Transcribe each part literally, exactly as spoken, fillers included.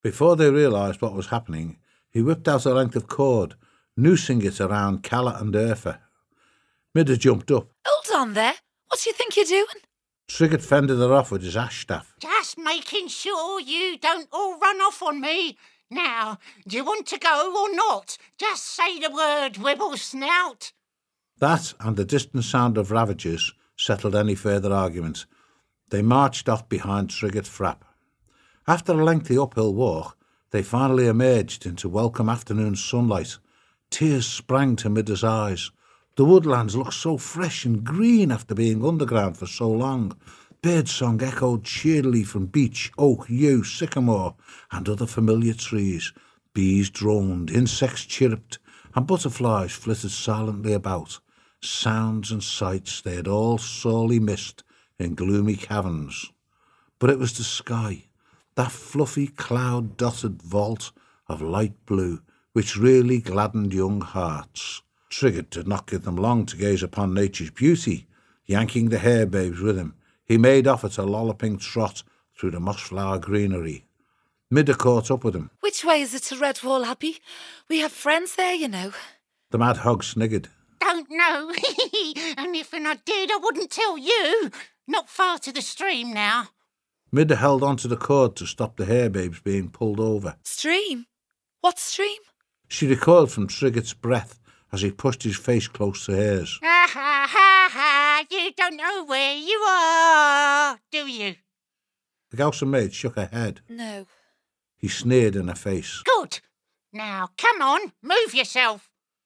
Before they realised what was happening, he whipped out a length of cord, noosing it around Calla and Urfa. Midda jumped up. Hold on there. What do you think you're doing? Trigget fended her off with his ash staff. Just making sure you don't all run off on me. Now, do you want to go or not? Just say the word, Wibblesnout. That and the distant sound of Ravagers settled any further argument. They marched off behind Trigget Frapp. After a lengthy uphill walk, they finally emerged into welcome afternoon sunlight. Tears sprang to Midda's eyes. The woodlands looked so fresh and green after being underground for so long. Birdsong echoed cheerily from beech, oak, yew, sycamore, and other familiar trees. Bees droned, insects chirruped, and butterflies flitted silently about. Sounds and sights they had all sorely missed in gloomy caverns. But it was the sky, that fluffy cloud-dotted vault of light blue, which really gladdened young hearts. Trigget did not give them long to gaze upon nature's beauty. Yanking the hare babes with him, he made off at a lolloping trot through the mossflower greenery. Midda caught up with him. Which way is it to Redwall Abbey? We have friends there, you know. The mad hog sniggered. Don't know. And if I did, I wouldn't tell you. Not far to the stream now. Midda held onto the cord to stop the hare babes being pulled over. Stream? What stream? She recoiled from Trigget's breath as he pushed his face close to hers. Ha ha ha ha! You don't know where you are, do you? The Gaussa maid shook her head. No. He sneered in her face. Good. Now, come on, move yourself.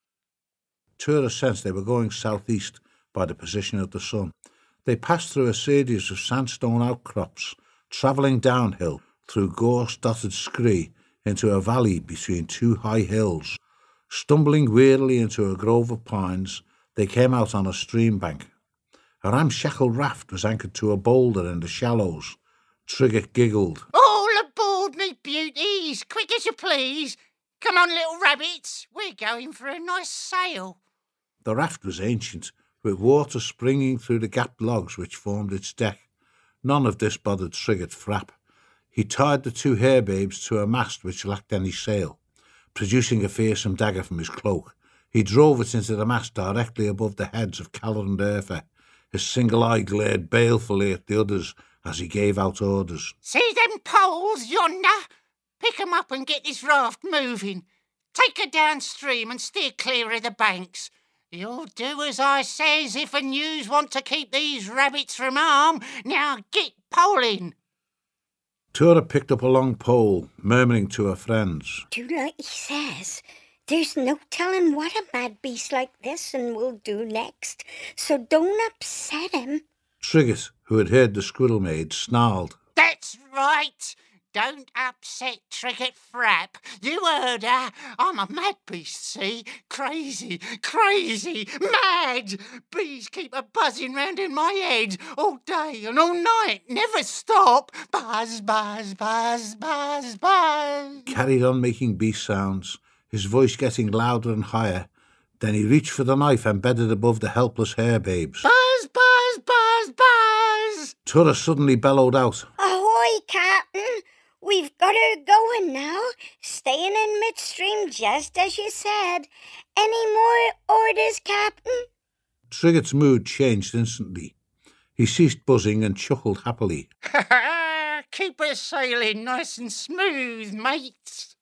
Tura sensed they were going southeast by the position of the sun. They passed through a series of sandstone outcrops, travelling downhill through gorse-dotted scree into a valley between two high hills. Stumbling wearily into a grove of pines, they came out on a stream bank. A ramshackle raft was anchored to a boulder in the shallows. Trigget giggled. All aboard, me beauties, quick as you please. Come on, little rabbits, we're going for a nice sail. The raft was ancient, with water springing through the gapped logs which formed its deck. None of this bothered Trigget Frapp. He tied the two hare babes to a mast which lacked any sail. Producing a fearsome dagger from his cloak, he drove it into the mast directly above the heads of Calla and Urfa. His single eye glared balefully at the others as he gave out orders. See them poles yonder? Pick 'em up and get this raft moving. Take her downstream and steer clear of the banks. You'll do as I says if and yous want to keep these rabbits from harm. Now get poling. Tura picked up a long pole, murmuring to her friends. Do like he says. There's no telling what a mad beast like this and will do next, so don't upset him. Trigget, who had heard the squirrel maid, snarled. That's right. Don't upset Trigget Frapp. You heard her. I'm a mad beast, see? Crazy, crazy, mad. Bees keep a buzzing round in my head all day and all night. Never stop. Buzz, buzz, buzz, buzz, buzz. Carried on making beast sounds, his voice getting louder and higher. Then he reached for the knife embedded above the helpless hare babes. Buzz, buzz, buzz, buzz. Tura suddenly bellowed out. Ahoy, Captain! We've got her going now, staying in midstream just as you said. Any more orders, Captain? Trigget's mood changed instantly. He ceased buzzing and chuckled happily. Keep her sailing nice and smooth, mates.